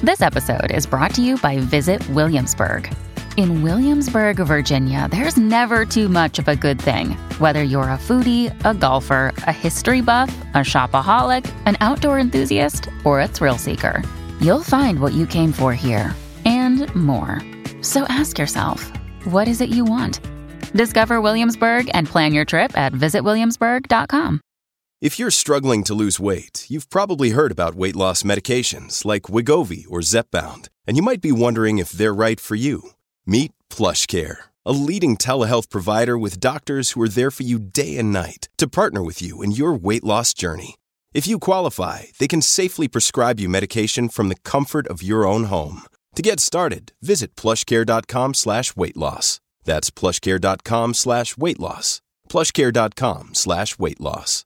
This episode is brought to you by Visit Williamsburg. In Williamsburg, Virginia, there's never too much of a good thing. Whether you're a foodie, a golfer, a history buff, a shopaholic, an outdoor enthusiast, or a thrill seeker, you'll find what you came for here and more. So ask yourself, what is it you want? Discover Williamsburg and plan your trip at visitwilliamsburg.com. If you're struggling to lose weight, you've probably heard about weight loss medications like Wegovy or Zepbound, and you might be wondering if they're right for you. Meet PlushCare, a leading telehealth provider with doctors who are there for you day and night to partner with you in your weight loss journey. If you qualify, they can safely prescribe you medication from the comfort of your own home. To get started, visit plushcare.com/weightloss. That's plushcare.com/weightloss. plushcare.com/weightloss.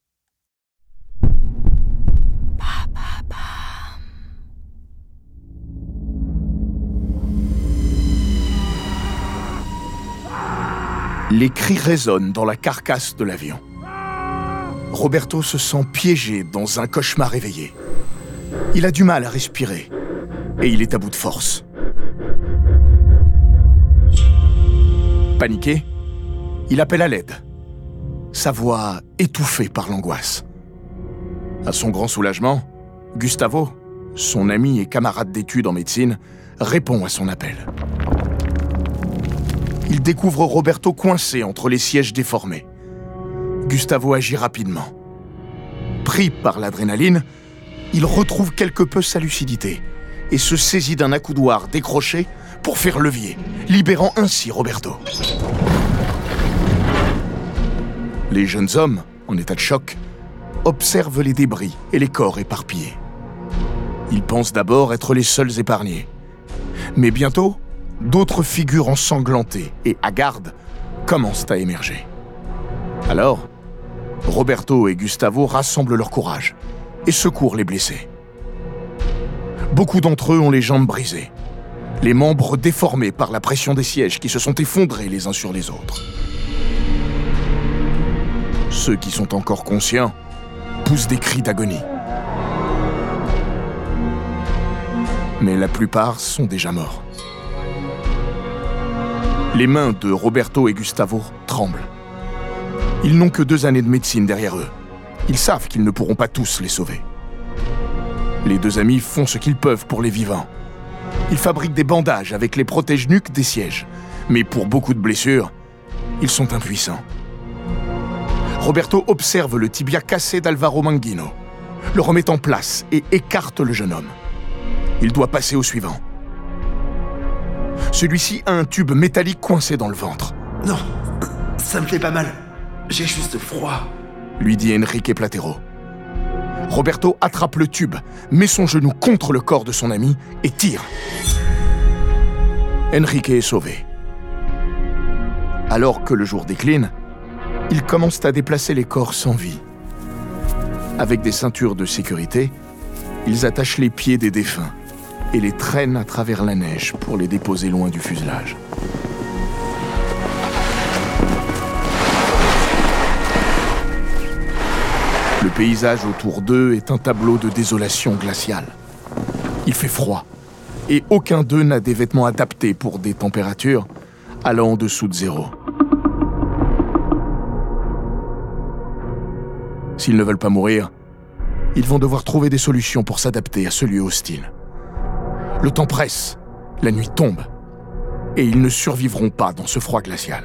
Les cris résonnent dans la carcasse de l'avion. Roberto se sent piégé dans un cauchemar éveillé. Il a du mal à respirer et il est à bout de force. Paniqué, il appelle à l'aide. Sa voix étouffée par l'angoisse. À son grand soulagement, Gustavo, son ami et camarade d'études en médecine, répond à son appel. Il découvre Roberto coincé entre les sièges déformés. Gustavo agit rapidement. Pris par l'adrénaline, il retrouve quelque peu sa lucidité et se saisit d'un accoudoir décroché pour faire levier, libérant ainsi Roberto. Les jeunes hommes, en état de choc, observent les débris et les corps éparpillés. Ils pensent d'abord être les seuls épargnés. Mais bientôt, d'autres figures ensanglantées et hagardes commencent à émerger. Alors, Roberto et Gustavo rassemblent leur courage et secourent les blessés. Beaucoup d'entre eux ont les jambes brisées, les membres déformés par la pression des sièges qui se sont effondrés les uns sur les autres. Ceux qui sont encore conscients poussent des cris d'agonie. Mais la plupart sont déjà morts. Les mains de Roberto et Gustavo tremblent. Ils n'ont que 2 années de médecine derrière eux. Ils savent qu'ils ne pourront pas tous les sauver. Les 2 amis font ce qu'ils peuvent pour les vivants. Ils fabriquent des bandages avec les protège-nuques des sièges. Mais pour beaucoup de blessures, ils sont impuissants. Roberto observe le tibia cassé d'Alvaro Manguino, le remet en place et écarte le jeune homme. Il doit passer au suivant. Celui-ci a un tube métallique coincé dans le ventre. « Non, ça me fait pas mal. J'ai juste froid. » lui dit Enrique Platero. Roberto attrape le tube, met son genou contre le corps de son ami et tire. Enrique est sauvé. Alors que le jour décline, ils commencent à déplacer les corps sans vie. Avec des ceintures de sécurité, ils attachent les pieds des défunts et les traînent à travers la neige pour les déposer loin du fuselage. Le paysage autour d'eux est un tableau de désolation glaciale. Il fait froid, et aucun d'eux n'a des vêtements adaptés pour des températures allant en dessous de 0. S'ils ne veulent pas mourir, ils vont devoir trouver des solutions pour s'adapter à ce lieu hostile. Le temps presse, la nuit tombe, et ils ne survivront pas dans ce froid glacial.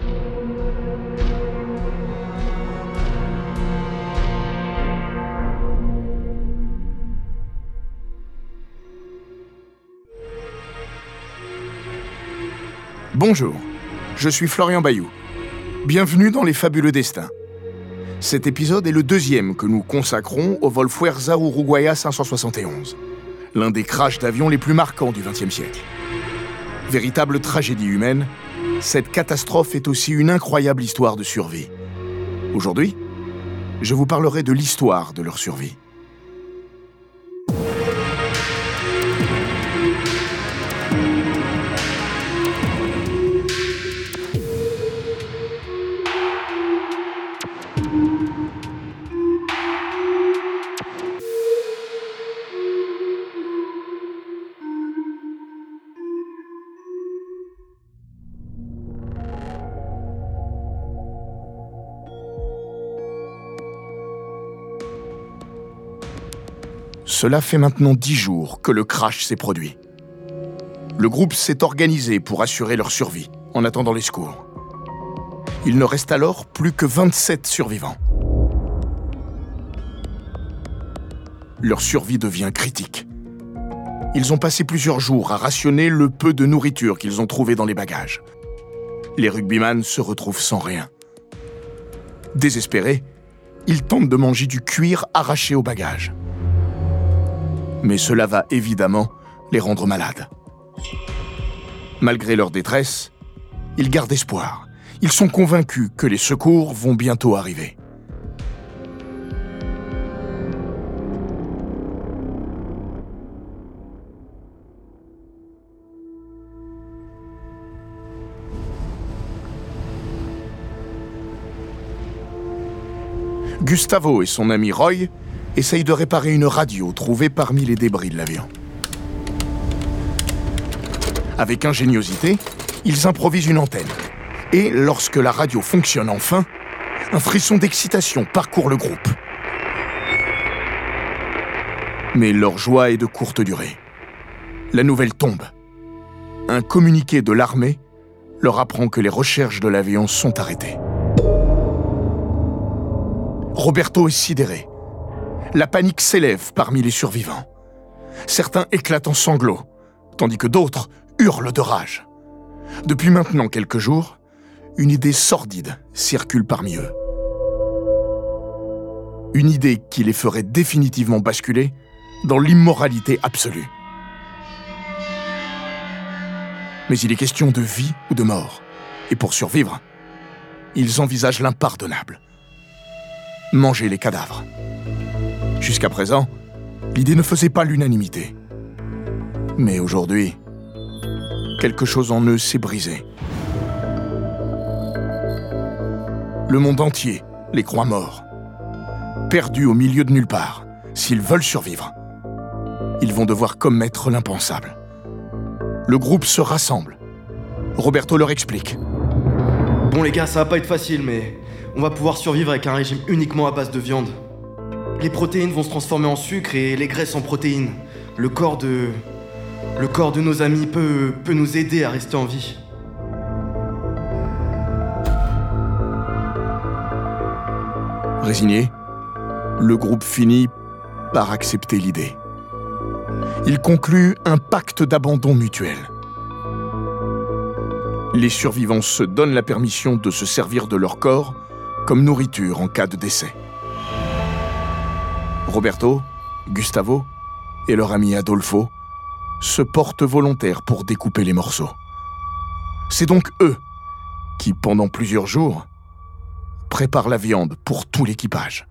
Bonjour, je suis Florian Bayou. Bienvenue dans Les Fabuleux Destins. Cet épisode est le 2e que nous consacrons au vol Fuerza Uruguaya 571, l'un des crashs d'avions les plus marquants du XXe siècle. Véritable tragédie humaine, cette catastrophe est aussi une incroyable histoire de survie. Aujourd'hui, je vous parlerai de l'histoire de leur survie. Cela fait maintenant 10 jours que le crash s'est produit. Le groupe s'est organisé pour assurer leur survie, en attendant les secours. Il ne reste alors plus que 27 survivants. Leur survie devient critique. Ils ont passé plusieurs jours à rationner le peu de nourriture qu'ils ont trouvé dans les bagages. Les rugbyman se retrouvent sans rien. Désespérés, ils tentent de manger du cuir arraché aux bagages. Mais cela va évidemment les rendre malades. Malgré leur détresse, ils gardent espoir. Ils sont convaincus que les secours vont bientôt arriver. Gustavo et son ami Roy essayent de réparer une radio trouvée parmi les débris de l'avion. Avec ingéniosité, ils improvisent une antenne. Et lorsque la radio fonctionne enfin, un frisson d'excitation parcourt le groupe. Mais leur joie est de courte durée. La nouvelle tombe. Un communiqué de l'armée leur apprend que les recherches de l'avion sont arrêtées. Roberto est sidéré. La panique s'élève parmi les survivants. Certains éclatent en sanglots, tandis que d'autres hurlent de rage. Depuis maintenant quelques jours, une idée sordide circule parmi eux. Une idée qui les ferait définitivement basculer dans l'immoralité absolue. Mais il est question de vie ou de mort. Et pour survivre, ils envisagent l'impardonnable. Manger les cadavres. Jusqu'à présent, l'idée ne faisait pas l'unanimité. Mais aujourd'hui, quelque chose en eux s'est brisé. Le monde entier les croit morts. Perdus au milieu de nulle part, s'ils veulent survivre, ils vont devoir commettre l'impensable. Le groupe se rassemble. Roberto leur explique. Bon les gars, ça va pas être facile, mais on va pouvoir survivre avec un régime uniquement à base de viande. Les protéines vont se transformer en sucre et les graisses en protéines. Le corps de nos amis peut nous aider à rester en vie. Résigné, le groupe finit par accepter l'idée. Il conclut un pacte d'abandon mutuel. Les survivants se donnent la permission de se servir de leur corps comme nourriture en cas de décès. Roberto, Gustavo et leur ami Adolfo se portent volontaires pour découper les morceaux. C'est donc eux qui, pendant plusieurs jours, préparent la viande pour tout l'équipage.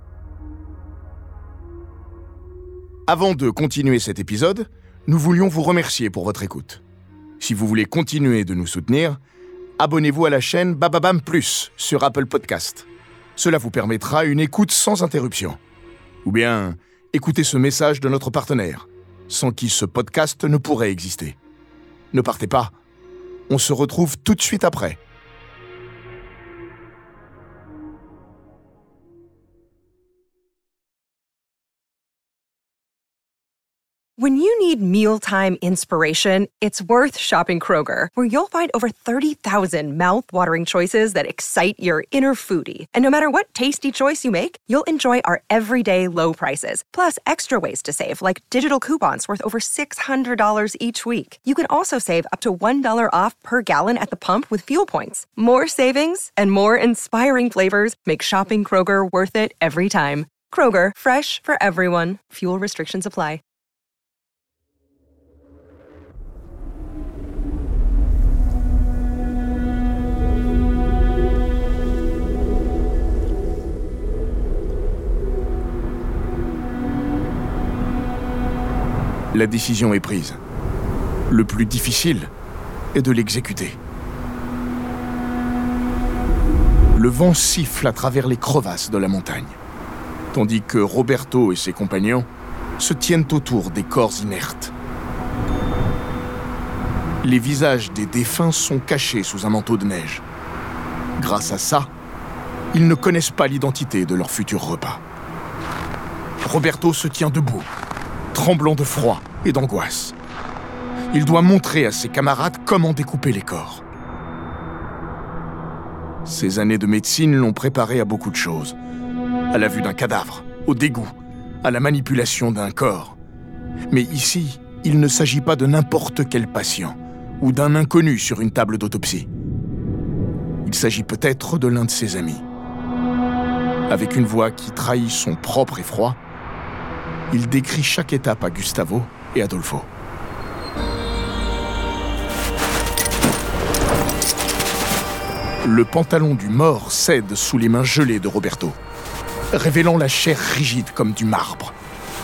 Avant de continuer cet épisode, nous voulions vous remercier pour votre écoute. Si vous voulez continuer de nous soutenir, abonnez-vous à la chaîne Bababam Plus sur Apple Podcast. Cela vous permettra une écoute sans interruption. Ou bien, écoutez ce message de notre partenaire, sans qui ce podcast ne pourrait exister. Ne partez pas, on se retrouve tout de suite après. When you need mealtime inspiration, it's worth shopping Kroger, where you'll find over 30,000 mouth-watering choices that excite your inner foodie. And no matter what tasty choice you make, you'll enjoy our everyday low prices, plus extra ways to save, like digital coupons worth over $600 each week. You can also save up to $1 off per gallon at the pump with fuel points. More savings and more inspiring flavors make shopping Kroger worth it every time. Kroger, fresh for everyone. Fuel restrictions apply. La décision est prise. Le plus difficile est de l'exécuter. Le vent siffle à travers les crevasses de la montagne, tandis que Roberto et ses compagnons se tiennent autour des corps inertes. Les visages des défunts sont cachés sous un manteau de neige. Grâce à ça, ils ne connaissent pas l'identité de leur futur repas. Roberto se tient debout, tremblant de froid et d'angoisse. Il doit montrer à ses camarades comment découper les corps. Ses années de médecine l'ont préparé à beaucoup de choses. À la vue d'un cadavre, au dégoût, à la manipulation d'un corps. Mais ici, il ne s'agit pas de n'importe quel patient ou d'un inconnu sur une table d'autopsie. Il s'agit peut-être de l'un de ses amis. Avec une voix qui trahit son propre effroi, il décrit chaque étape à Gustavo et Adolfo. Le pantalon du mort cède sous les mains gelées de Roberto, révélant la chair rigide comme du marbre.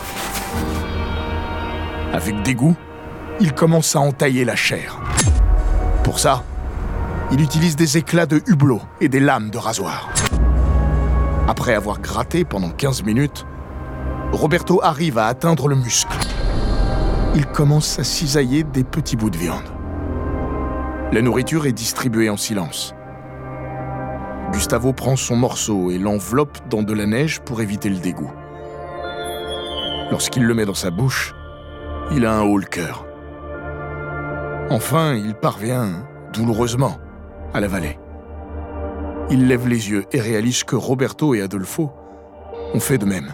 Avec dégoût, il commence à entailler la chair. Pour ça, il utilise des éclats de hublot et des lames de rasoir. Après avoir gratté pendant 15 minutes, Roberto arrive à atteindre le muscle. Il commence à cisailler des petits bouts de viande. La nourriture est distribuée en silence. Gustavo prend son morceau et l'enveloppe dans de la neige pour éviter le dégoût. Lorsqu'il le met dans sa bouche, il a un haut le cœur. Enfin, il parvient, douloureusement, à l'avaler. Il lève les yeux et réalise que Roberto et Adolfo ont fait de même.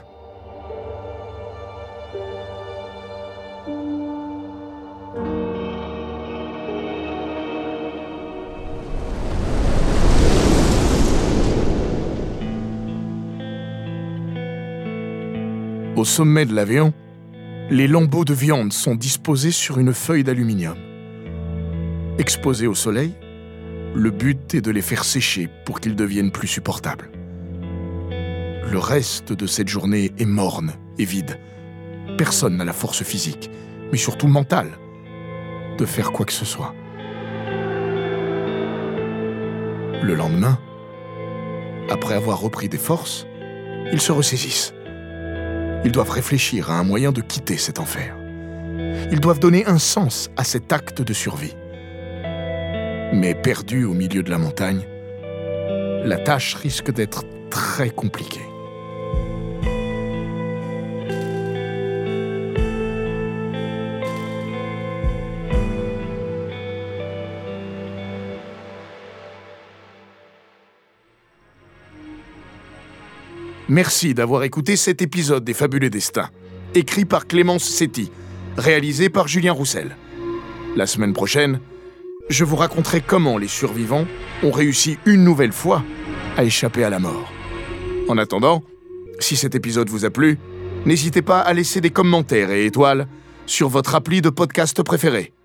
Au sommet de l'avion, les lambeaux de viande sont disposés sur une feuille d'aluminium. Exposés au soleil, le but est de les faire sécher pour qu'ils deviennent plus supportables. Le reste de cette journée est morne et vide. Personne n'a la force physique, mais surtout mentale, de faire quoi que ce soit. Le lendemain, après avoir repris des forces, ils se ressaisissent. Ils doivent réfléchir à un moyen de quitter cet enfer. Ils doivent donner un sens à cet acte de survie. Mais perdus au milieu de la montagne, la tâche risque d'être très compliquée. Merci d'avoir écouté cet épisode des Fabuleux Destins, écrit par Clémence Setti, réalisé par Julien Roussel. La semaine prochaine, je vous raconterai comment les survivants ont réussi une nouvelle fois à échapper à la mort. En attendant, si cet épisode vous a plu, n'hésitez pas à laisser des commentaires et étoiles sur votre appli de podcast préféré.